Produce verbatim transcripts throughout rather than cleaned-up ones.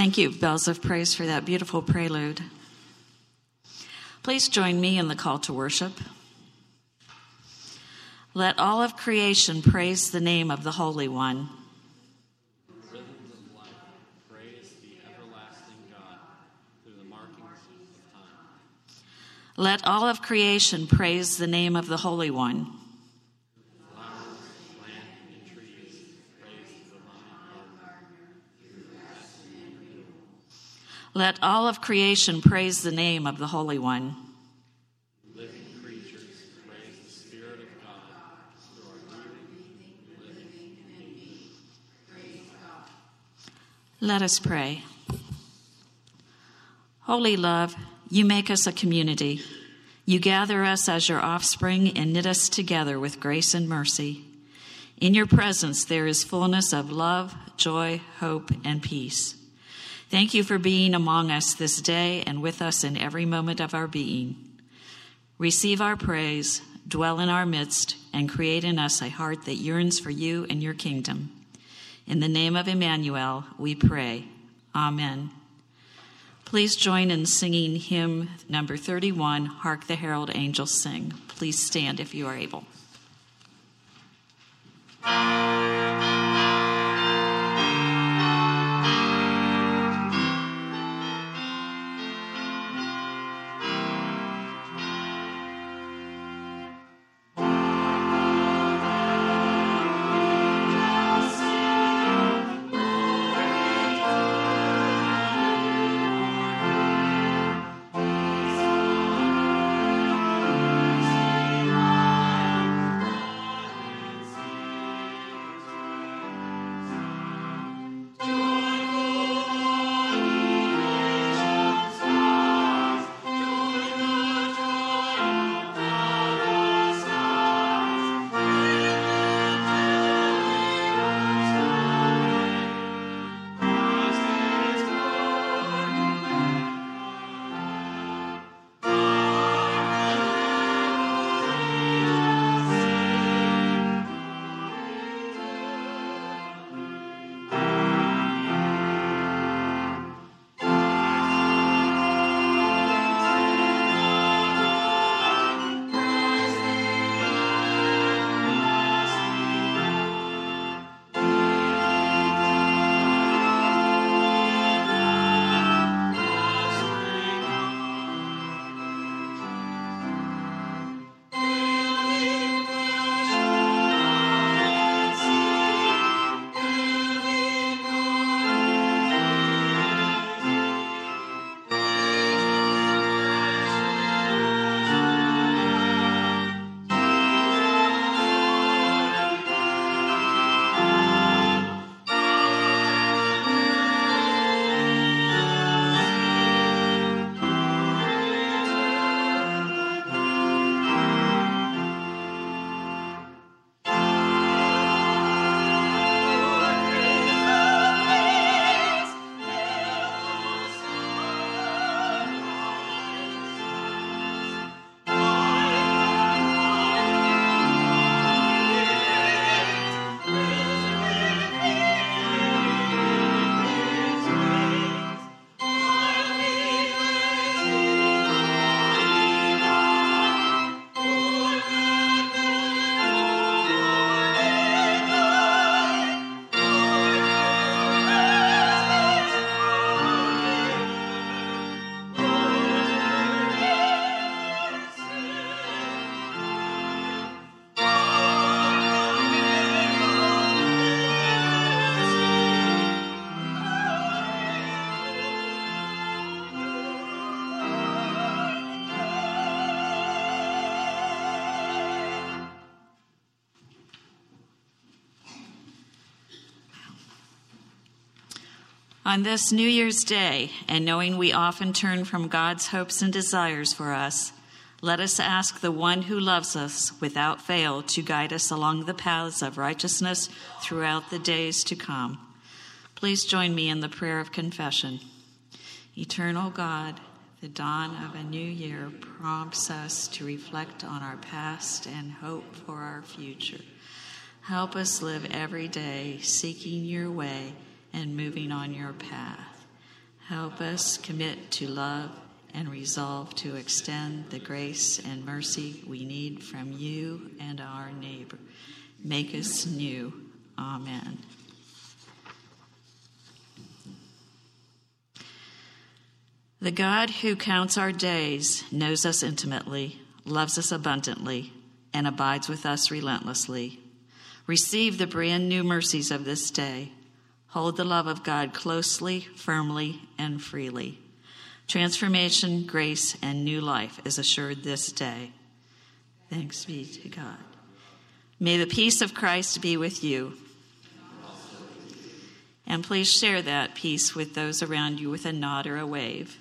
Thank you, Bells of Praise, for that beautiful prelude. Please join me in the call to worship. Let all of creation praise the name of the Holy One. Rhythms of life, praise the everlasting God through the markings of time. Let all of creation praise the name of the Holy One. Flowers, plant, and trees praise the divine gardener. Let all of creation praise the name of the Holy One. Living creatures praise the Spirit of God through our breathing, living, and being. Praise God. Let us pray. Holy love, you make us a community. You gather us as your offspring and knit us together with grace and mercy. In your presence there is fullness of love, joy, hope, and peace. Thank you for being among us this day and with us in every moment of our being. Receive our praise, dwell in our midst, and create in us a heart that yearns for you and your kingdom. In the name of Emmanuel, we pray. Amen. Please join in singing hymn number thirty-one, Hark the Herald Angels Sing. Please stand if you are able. On this New Year's Day, and knowing we often turn from God's hopes and desires for us, let us ask the one who loves us without fail to guide us along the paths of righteousness throughout the days to come. Please join me in the prayer of confession. Eternal God, the dawn of a new year prompts us to reflect on our past and hope for our future. Help us live every day seeking your way and moving on your path. Help us commit to love and resolve to extend the grace and mercy we need from you and our neighbor. Make us new. Amen. The God who counts our days knows us intimately, loves us abundantly, and abides with us relentlessly. Receive the brand new mercies of this day. Hold the love of God closely, firmly, and freely. Transformation, grace, and new life is assured this day. Thanks be to God. May the peace of Christ be with you. And please share that peace with those around you with a nod or a wave.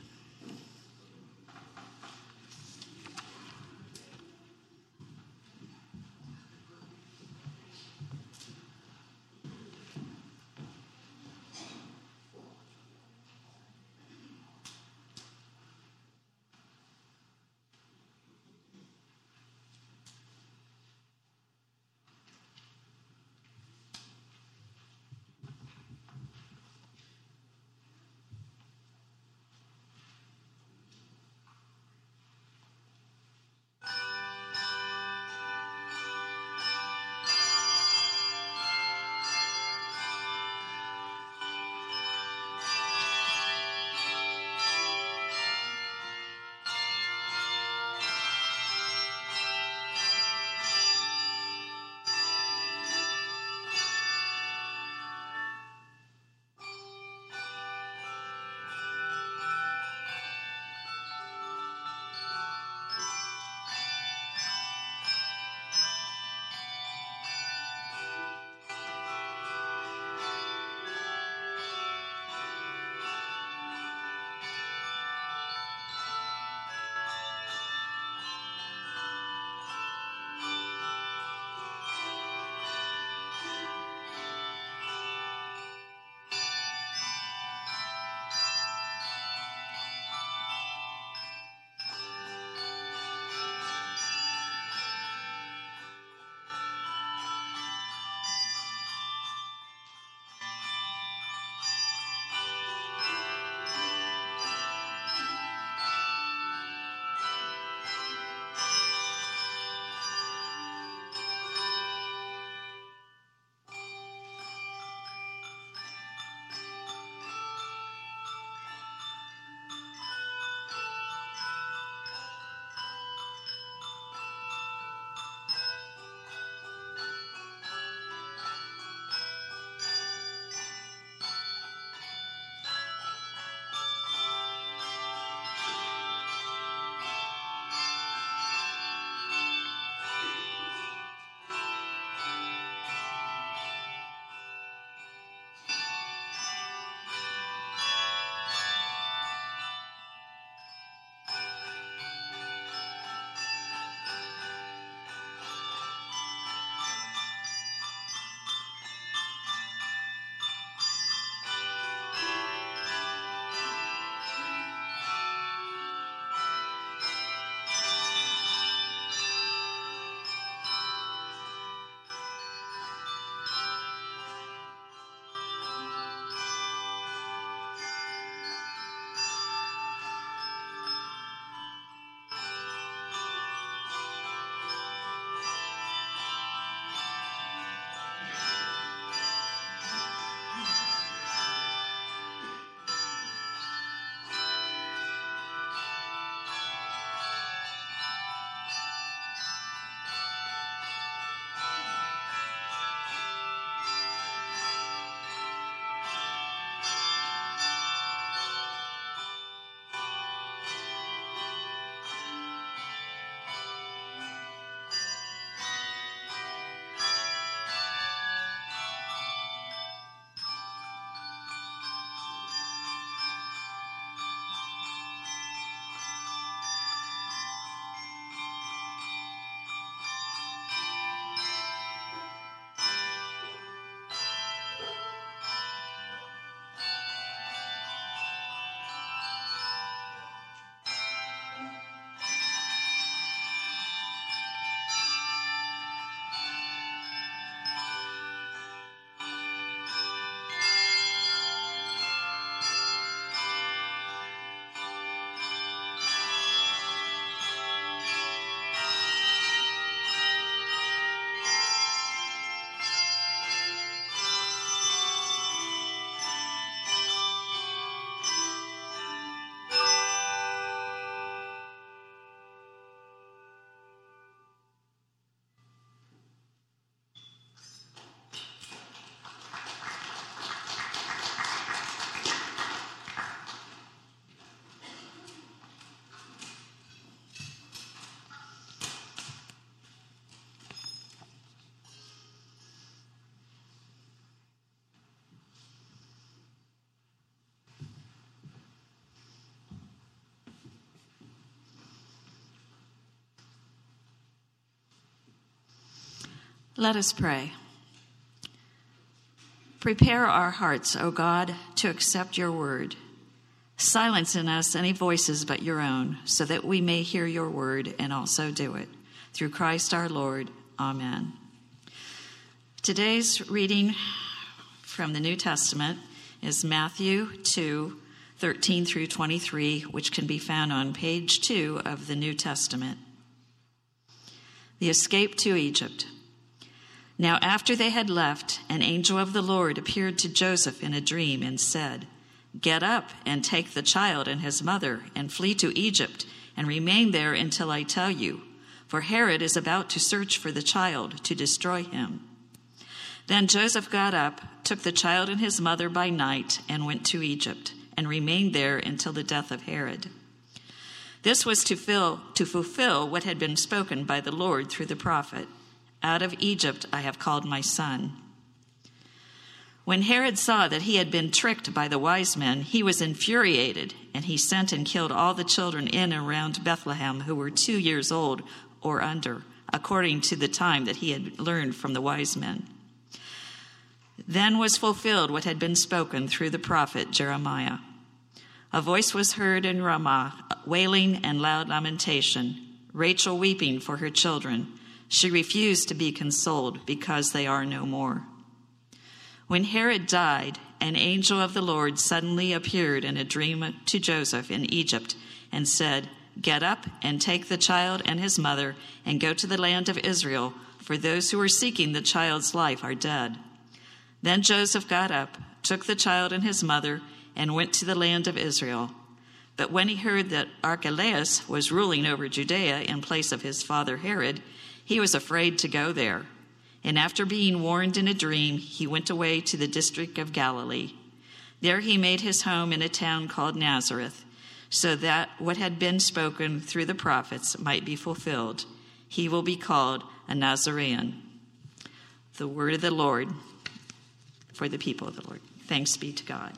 Let us pray. Prepare our hearts, O God, to accept your word. Silence in us any voices but your own, so that we may hear your word and also do it. Through Christ our Lord. Amen. Today's reading from the New Testament is Matthew two, thirteen through twenty-three, which can be found on page two of the New Testament. The escape to Egypt. Now after they had left, an angel of the Lord appeared to Joseph in a dream and said, "Get up and take the child and his mother and flee to Egypt and remain there until I tell you, for Herod is about to search for the child to destroy him." Then Joseph got up, took the child and his mother by night, and went to Egypt and remained there until the death of Herod. This was to, fill, to fulfill what had been spoken by the Lord through the prophet, "Out of Egypt I have called my son." When Herod saw that he had been tricked by the wise men, he was infuriated, and he sent and killed all the children in and around Bethlehem who were two years old or under, according to the time that he had learned from the wise men. Then was fulfilled what had been spoken through the prophet Jeremiah. A voice was heard in Ramah, wailing and loud lamentation, Rachel weeping for her children. She refused to be consoled because they are no more. When Herod died, an angel of the Lord suddenly appeared in a dream to Joseph in Egypt and said, "Get up and take the child and his mother and go to the land of Israel, for those who are seeking the child's life are dead." Then Joseph got up, took the child and his mother, and went to the land of Israel. But when he heard that Archelaus was ruling over Judea in place of his father Herod, he was afraid to go there. And after being warned in a dream, he went away to the district of Galilee. There he made his home in a town called Nazareth, so that what had been spoken through the prophets might be fulfilled. He will be called a Nazarene. The word of the Lord for the people of the Lord. Thanks be to God.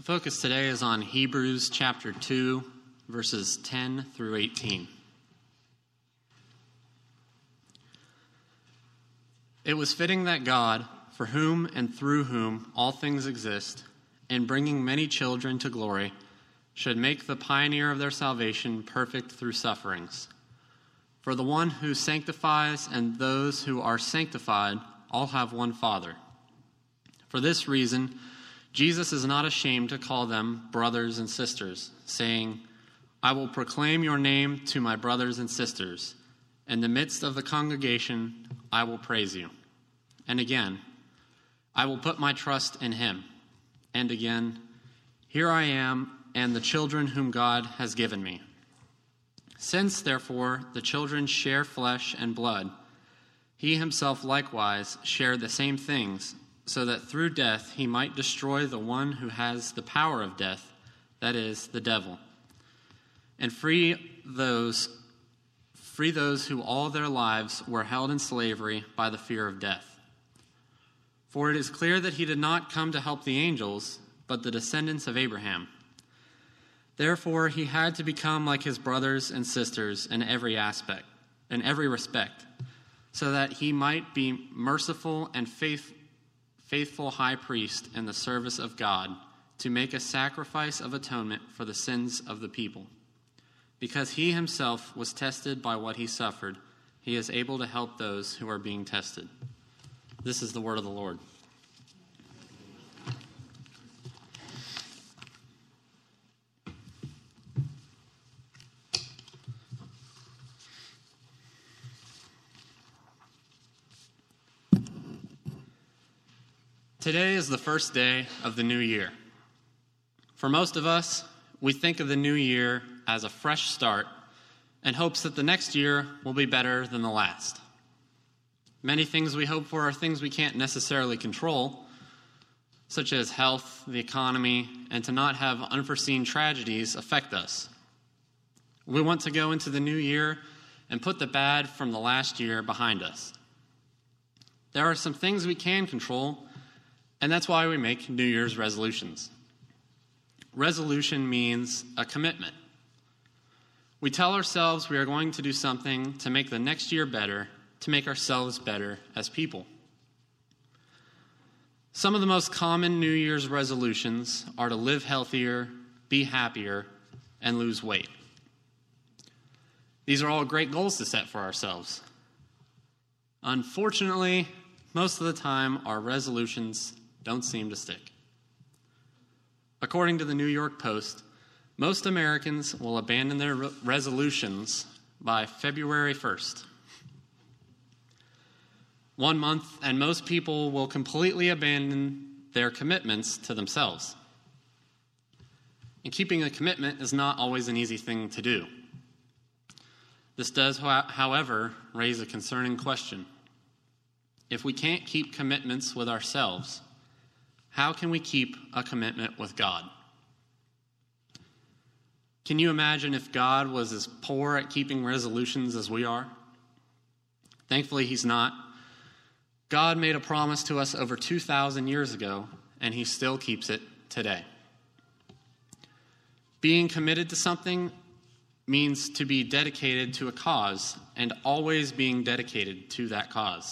focus today is on Hebrews chapter two, verses ten through eighteen. It was fitting that God, for whom and through whom all things exist, in bringing many children to glory, should make the pioneer of their salvation perfect through sufferings. For the one who sanctifies and those who are sanctified all have one Father. For this reason, Jesus is not ashamed to call them brothers and sisters, saying, I will proclaim your name to my brothers and sisters. In the midst of the congregation, I will praise you. And again, I will put my trust in him. And again, here I am and the children whom God has given me. Since, therefore, the children share flesh and blood, he himself likewise shared the same things, so that through death he might destroy the one who has the power of death, that is, the devil, and free those, free those who all their lives were held in slavery by the fear of death. For it is clear that he did not come to help the angels, but the descendants of Abraham. Therefore he had to become like his brothers and sisters in every aspect, in every respect, so that he might be merciful and faithful, faithful high priest in the service of God, to make a sacrifice of atonement for the sins of the people. Because he himself was tested by what he suffered, he is able to help those who are being tested. This is the word of the Lord. Today is the first day of the new year. For most of us, we think of the new year as a fresh start and hopes that the next year will be better than the last. Many things we hope for are things we can't necessarily control, such as health, the economy, and to not have unforeseen tragedies affect us. We want to go into the new year and put the bad from the last year behind us. There are some things we can control, and that's why we make New Year's resolutions. Resolution means a commitment. We tell ourselves we are going to do something to make the next year better, to make ourselves better as people. Some of the most common New Year's resolutions are to live healthier, be happier, and lose weight. These are all great goals to set for ourselves. Unfortunately, most of the time, our resolutions don't seem to stick. According to the New York Post, most Americans will abandon their re- resolutions by February first. One month, and most people will completely abandon their commitments to themselves. And keeping a commitment is not always an easy thing to do. This does, however, raise a concerning question. If we can't keep commitments with ourselves, how can we keep a commitment with God? Can you imagine if God was as poor at keeping resolutions as we are? Thankfully, he's not. God made a promise to us over two thousand years ago, and he still keeps it today. Being committed to something means to be dedicated to a cause and always being dedicated to that cause.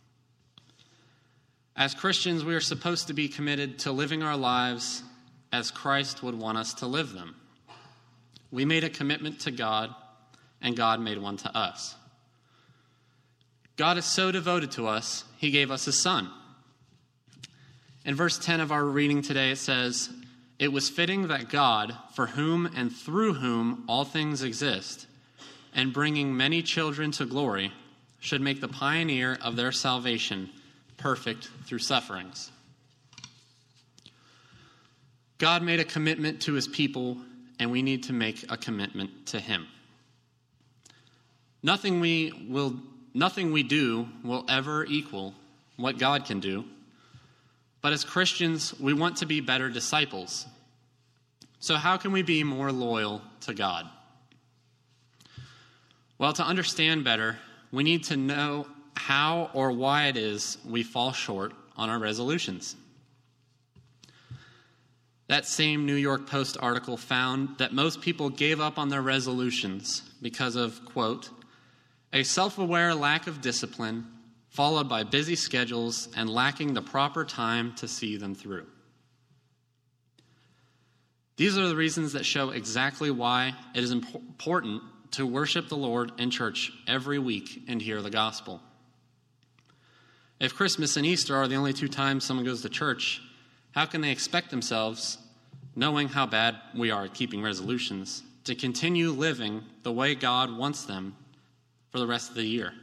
As Christians, we are supposed to be committed to living our lives as Christ would want us to live them. We made a commitment to God, and God made one to us. God is so devoted to us, he gave us his Son. In verse ten of our reading today, it says, "It was fitting that God, for whom and through whom all things exist, and bringing many children to glory, should make the pioneer of their salvation perfect through sufferings." God made a commitment to his people, and we need to make a commitment to him. Nothing we will, nothing we do will ever equal what God can do. But as Christians, we want to be better disciples. So how can we be more loyal to God? Well, to understand better, we need to know how or why it is we fall short on our resolutions. That same New York Post article found that most people gave up on their resolutions because of, quote, a self-aware lack of discipline followed by busy schedules and lacking the proper time to see them through. These are the reasons that show exactly why it is imp- important to worship the Lord in church every week and hear the gospel. If Christmas and Easter are the only two times someone goes to church, how can they expect themselves, knowing how bad we are at keeping resolutions, to continue living the way God wants them for the rest of the year?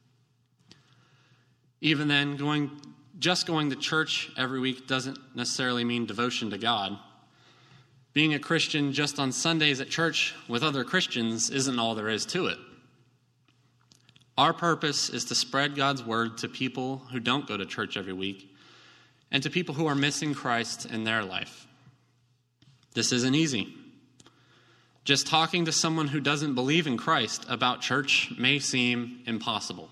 Even then, going just going to church every week doesn't necessarily mean devotion to God. Being a Christian just on Sundays at church with other Christians isn't all there is to it. Our purpose is to spread God's word to people who don't go to church every week and to people who are missing Christ in their life. This isn't easy. Just talking to someone who doesn't believe in Christ about church may seem impossible.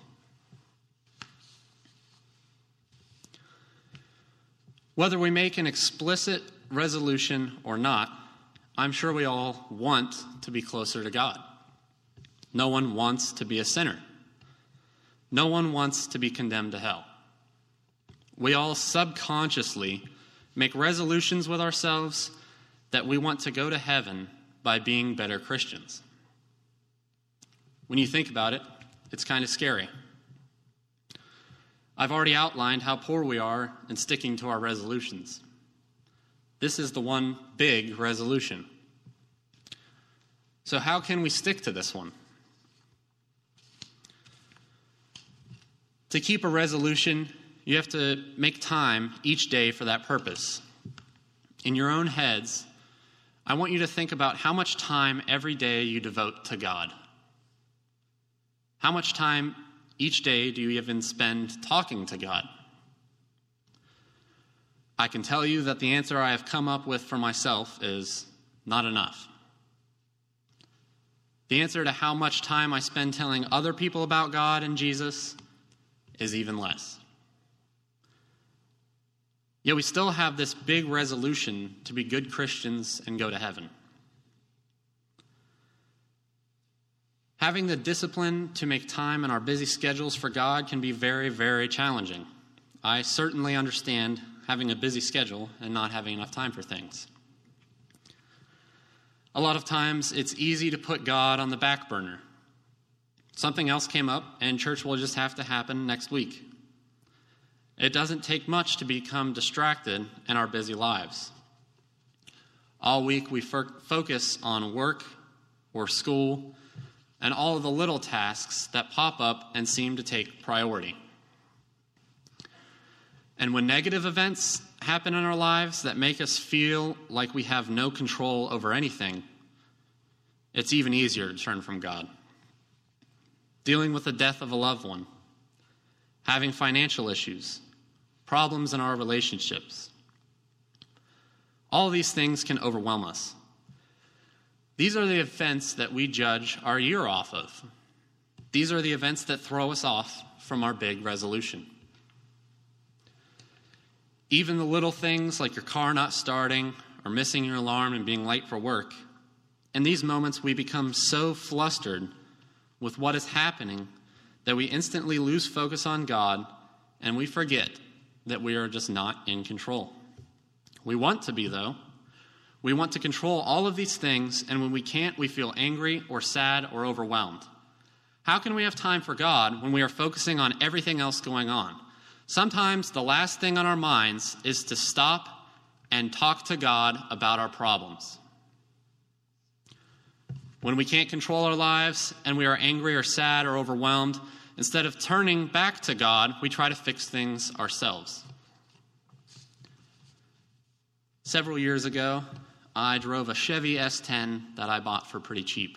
Whether we make an explicit resolution or not, I'm sure we all want to be closer to God. No one wants to be a sinner. No one wants to be condemned to hell. We all subconsciously make resolutions with ourselves that we want to go to heaven by being better Christians. When you think about it, it's kind of scary. I've already outlined how poor we are in sticking to our resolutions. This is the one big resolution. So how can we stick to this one? To keep a resolution, you have to make time each day for that purpose. In your own heads, I want you to think about how much time every day you devote to God. How much time each day do you even spend talking to God? I can tell you that the answer I have come up with for myself is not enough. The answer to how much time I spend telling other people about God and Jesus is even less. Yet we still have this big resolution to be good Christians and go to heaven. Having the discipline to make time in our busy schedules for God can be very, very challenging. I certainly understand having a busy schedule and not having enough time for things. A lot of times it's easy to put God on the back burner. Something else came up and church will just have to happen next week. It doesn't take much to become distracted in our busy lives. All week we fo- focus on work or school and all of the little tasks that pop up and seem to take priority. And when negative events happen in our lives that make us feel like we have no control over anything, it's even easier to turn from God. Dealing with the death of a loved one, having financial issues, problems in our relationships. All these things can overwhelm us. These are the events that we judge our year off of. These are the events that throw us off from our big resolution. Even the little things like your car not starting or missing your alarm and being late for work, in these moments we become so flustered with what is happening that we instantly lose focus on God and we forget that we are just not in control. We want to be, though. We want to control all of these things, and when we can't, we feel angry or sad or overwhelmed. How can we have time for God when we are focusing on everything else going on? Sometimes the last thing on our minds is to stop and talk to God about our problems. When we can't control our lives and we are angry or sad or overwhelmed, instead of turning back to God, we try to fix things ourselves. Several years ago, I drove a Chevy S ten that I bought for pretty cheap.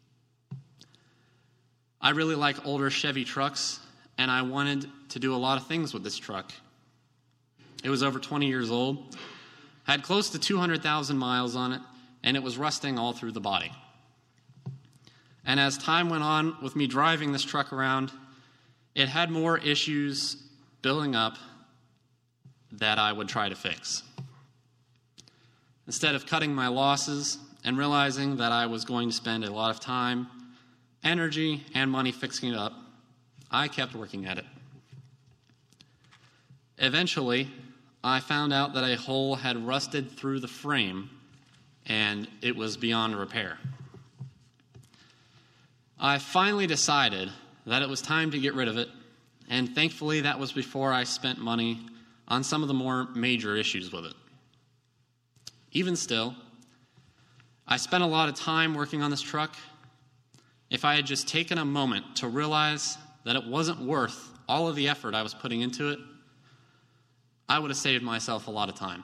I really like older Chevy trucks, and I wanted to do a lot of things with this truck. It was over twenty years old, had close to two hundred thousand miles on it, and it was rusting all through the body. And as time went on with me driving this truck around, it had more issues building up that I would try to fix. Instead of cutting my losses and realizing that I was going to spend a lot of time, energy, and money fixing it up, I kept working at it. Eventually, I found out that a hole had rusted through the frame and it was beyond repair. I finally decided that it was time to get rid of it, and thankfully that was before I spent money on some of the more major issues with it. Even still, I spent a lot of time working on this truck. If I had just taken a moment to realize that it wasn't worth all of the effort I was putting into it, I would have saved myself a lot of time.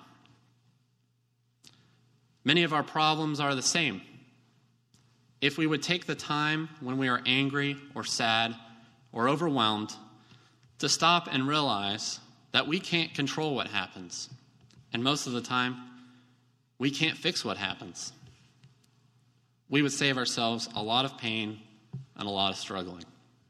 Many of our problems are the same. If we would take the time when we are angry or sad or overwhelmed to stop and realize that we can't control what happens, and most of the time, we can't fix what happens, we would save ourselves a lot of pain and a lot of struggling.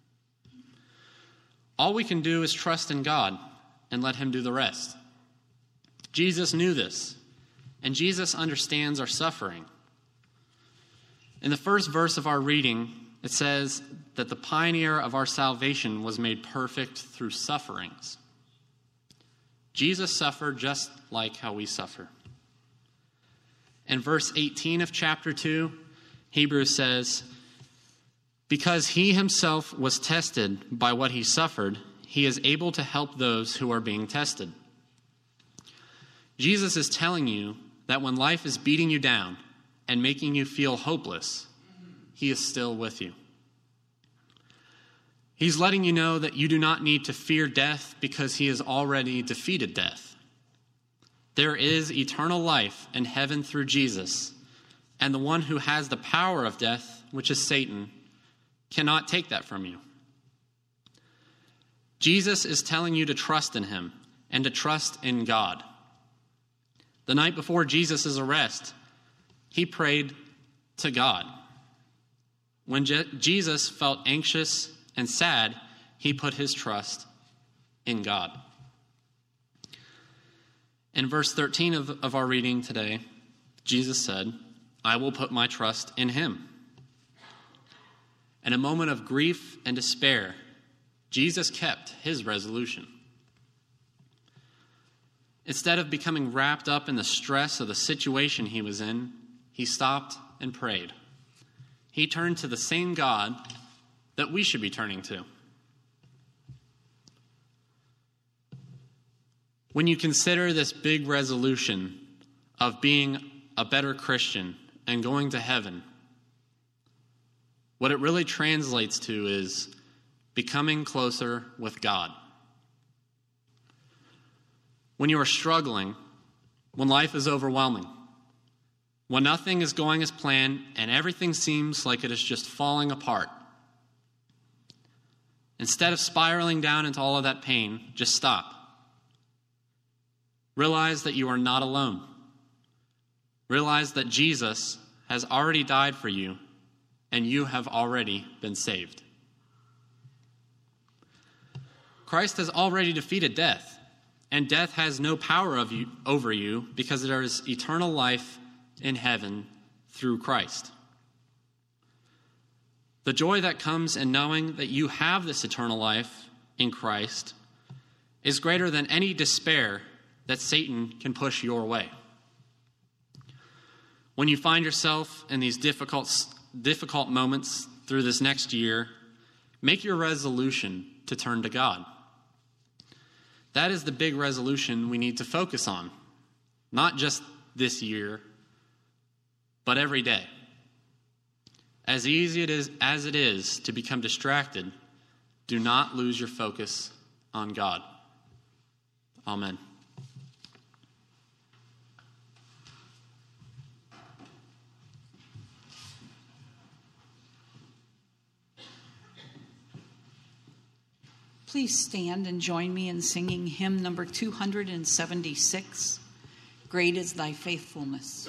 All we can do is trust in God and let him do the rest. Jesus knew this, and Jesus understands our suffering. In the first verse of our reading, it says that the pioneer of our salvation was made perfect through sufferings. Jesus suffered just like how we suffer. In verse eighteen of chapter two, Hebrews says, "Because he himself was tested by what he suffered, he is able to help those who are being tested." Jesus is telling you that when life is beating you down and making you feel hopeless, he is still with you. He's letting you know that you do not need to fear death because he has already defeated death. There is eternal life in heaven through Jesus, and the one who has the power of death, which is Satan, cannot take that from you. Jesus is telling you to trust in him and to trust in God. The night before Jesus' arrest, he prayed to God. When Je- Jesus felt anxious and sad, he put his trust in God. In verse thirteen of, of our reading today, Jesus said, "I will put my trust in him." In a moment of grief and despair, Jesus kept his resolution. Instead of becoming wrapped up in the stress of the situation he was in, he stopped and prayed. He turned to the same God that we should be turning to. When you consider this big resolution of being a better Christian and going to heaven, what it really translates to is becoming closer with God. When you are struggling, when life is overwhelming, when nothing is going as planned and everything seems like it is just falling apart, instead of spiraling down into all of that pain, just stop. Realize that you are not alone. Realize that Jesus has already died for you and you have already been saved. Christ has already defeated death, and death has no power of you, over you because there is eternal life in heaven through Christ. The joy that comes in knowing that you have this eternal life in Christ is greater than any despair that Satan can push your way. When you find yourself in these difficult, difficult moments through this next year, make your resolution to turn to God. That is the big resolution we need to focus on, not just this year, but every day. As easy it is, as it is to become distracted, do not lose your focus on God. Amen. Please stand and join me in singing hymn number two hundred seventy-six, "Great is Thy Faithfulness."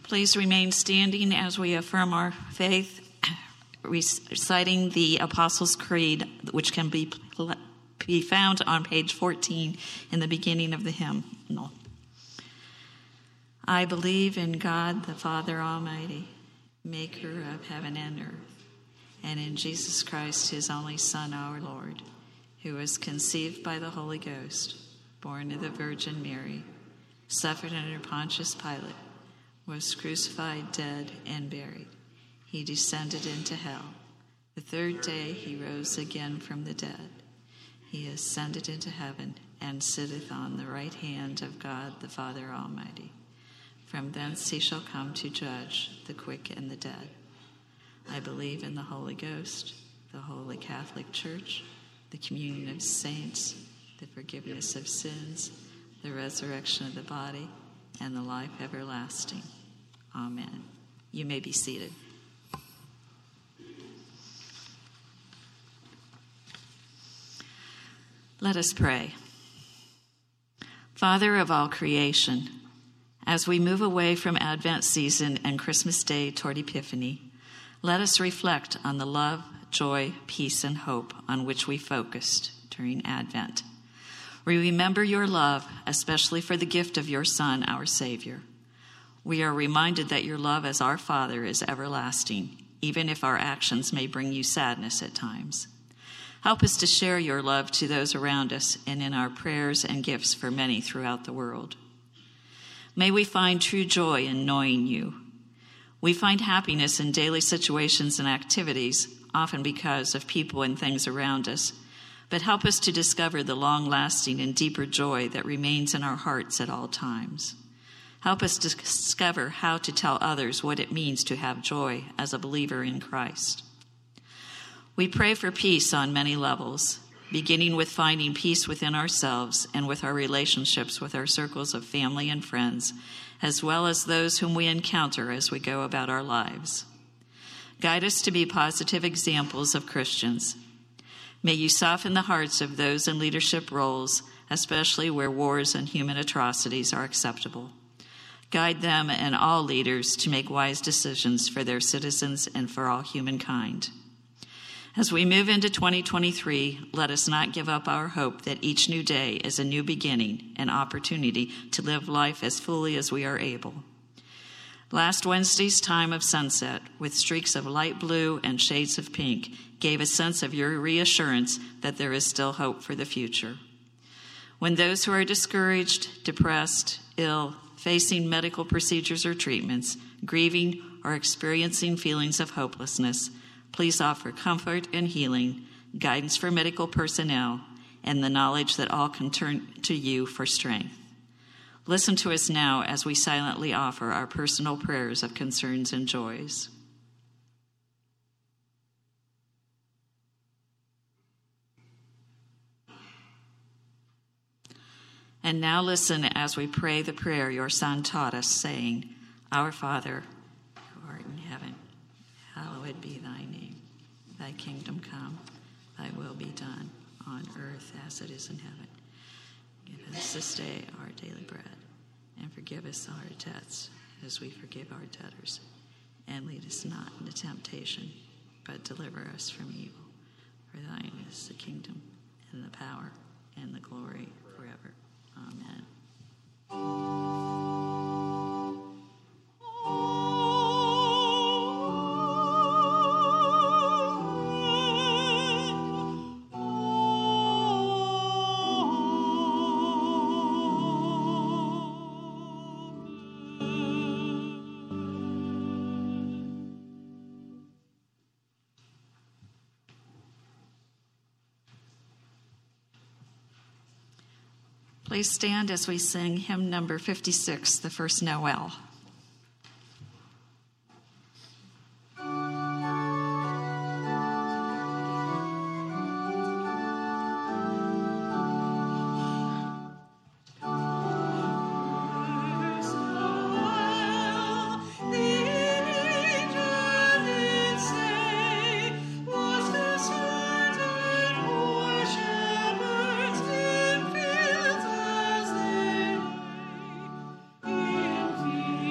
Please remain standing as we affirm our faith, reciting the Apostles' Creed, which can be, be found on page fourteen in the beginning of the hymnal. I believe in God, the Father Almighty, maker of heaven and earth, and in Jesus Christ, his only Son, our Lord, who was conceived by the Holy Ghost, born of the Virgin Mary, suffered under Pontius Pilate, was crucified, dead, and buried. He descended into hell. The third day he rose again from the dead. He ascended into heaven and sitteth on the right hand of God the Father Almighty. From thence he shall come to judge the quick and the dead. I believe in the Holy Ghost, the Holy Catholic Church, the communion of saints, the forgiveness of sins, the resurrection of the body, and the life everlasting. Amen. You may be seated. Let us pray. Father of all creation, as we move away from Advent season and Christmas Day toward Epiphany, let us reflect on the love, joy, peace, and hope on which we focused during Advent. We remember your love, especially for the gift of your Son, our Savior. We are reminded that your love as our Father is everlasting, even if our actions may bring you sadness at times. Help us to share your love to those around us and in our prayers and gifts for many throughout the world. May we find true joy in knowing you. We find happiness in daily situations and activities, often because of people and things around us, but help us to discover the long-lasting and deeper joy that remains in our hearts at all times. Help us discover how to tell others what it means to have joy as a believer in Christ. We pray for peace on many levels, beginning with finding peace within ourselves and with our relationships with our circles of family and friends, as well as those whom we encounter as we go about our lives. Guide us to be positive examples of Christians. May you soften the hearts of those in leadership roles, especially where wars and human atrocities are acceptable. Guide them and all leaders to make wise decisions for their citizens and for all humankind. As we move into twenty twenty-three, let us not give up our hope that each new day is a new beginning, an opportunity to live life as fully as we are able. Last Wednesday's time of sunset, with streaks of light blue and shades of pink, gave a sense of your reassurance that there is still hope for the future. When those who are discouraged, depressed, ill, facing medical procedures or treatments, grieving, or experiencing feelings of hopelessness, please offer comfort and healing, guidance for medical personnel, and the knowledge that all can turn to you for strength. Listen to us now as we silently offer our personal prayers of concerns and joys. And now listen as we pray the prayer your Son taught us, saying, Our Father, who art in heaven, hallowed be thy name. Thy kingdom come, thy will be done, on earth as it is in heaven. Give us this day our daily bread, and forgive us our debts, as we forgive our debtors. And lead us not into temptation, but deliver us from evil. For thine is the kingdom, and the power, and the glory forever. Amen. Please stand as we sing hymn number fifty-six, The First Noel. Thank you.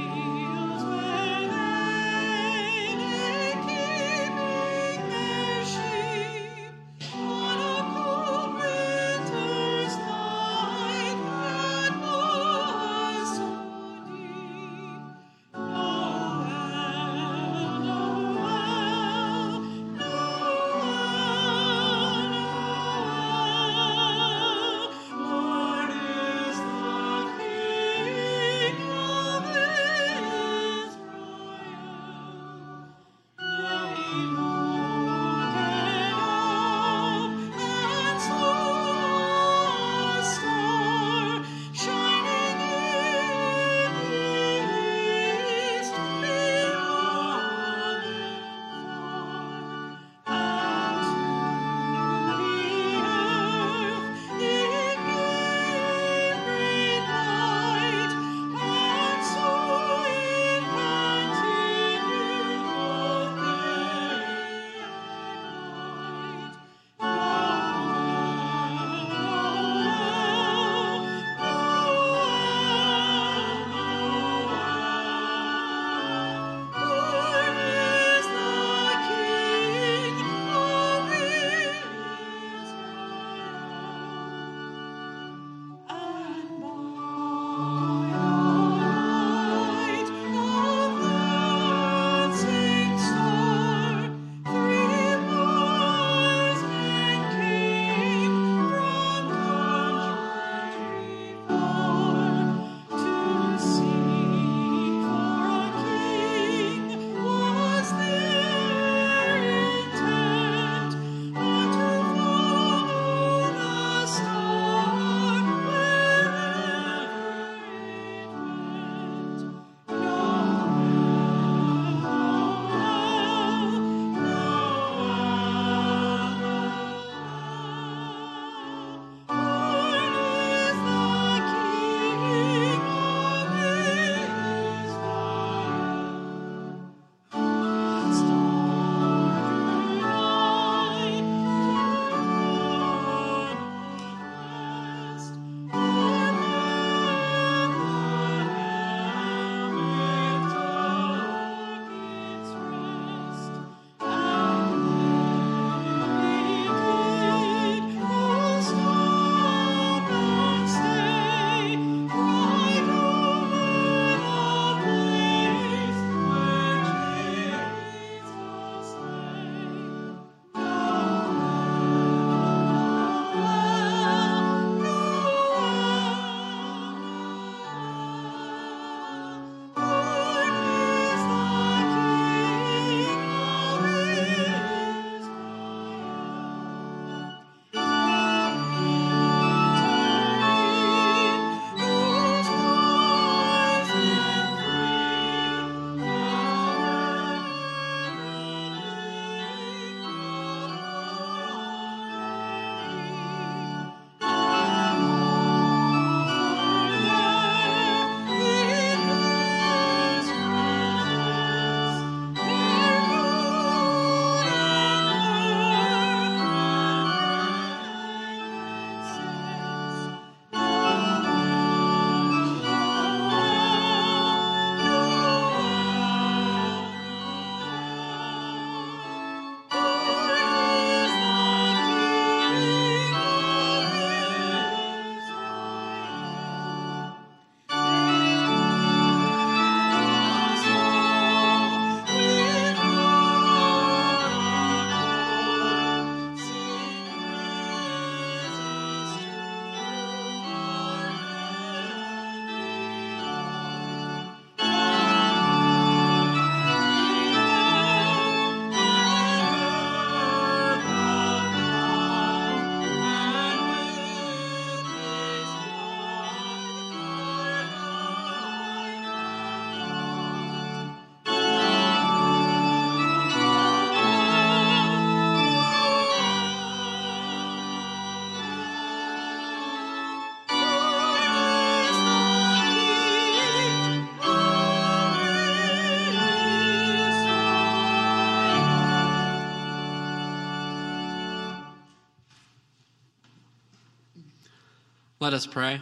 Let us pray.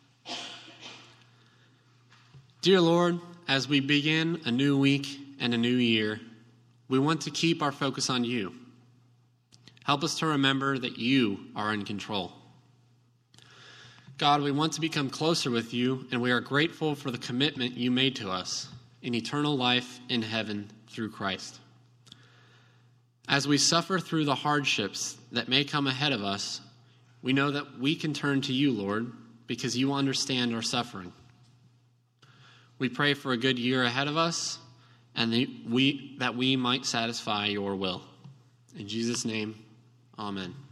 Dear Lord, as we begin a new week and a new year, we want to keep our focus on you. Help us to remember that you are in control. God, we want to become closer with you, and we are grateful for the commitment you made to us in eternal life in heaven through Christ. As we suffer through the hardships that may come ahead of us, we know that we can turn to you, Lord, because you understand our suffering. We pray for a good year ahead of us, and that we, that we might satisfy your will. In Jesus' name, amen.